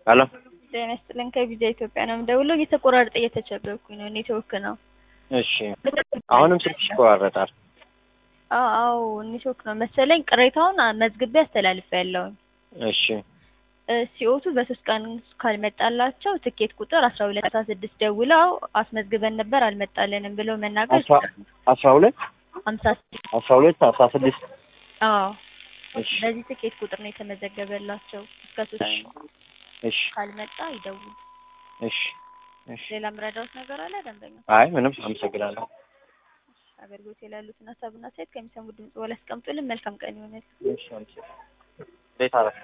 ሄሎ ጤና ይስጥልኝ ከቪዛ ኢትዮጵያ ነው የምደውለው። እየተቆራረጠ እየተቸገርኩኝ ነው። ኔትወርክ ነው። እሺ አሁንም ስልክሽ ይቆራረጣል። አዎ ኔትወርክ ነው መሰለኝ። ቅሬታውን መዝግቤ አስተላልፌያለሁኝ። እሺ ሲኦቱ በ3 ቀን ካልመጣላቸው ትኬት ቁጥር 1216 ደውለው አስመዝግበን ነበር አልመጣልንም ብለው መናገር ይችላሉ። 12 16 አዎ እሺ በዚህ ትኬት ቁጥር ነው የተመዘገበላቸው። እስከ 3 እሺ ካልመጣ ይደውሉ። እሺ እሺ ሌላ ምረዳውት ነገር አለ ደንበኛ? አይ ምንም አመሰግናለሁ። አገልግሎት ያሉትን ሀሳብና አስተያየት ከሚሰሙ ድምጽ ወላ አስቀምጡልን። መልካም ቀን ይሁንልህ። እሺ አመሰግናለሁ።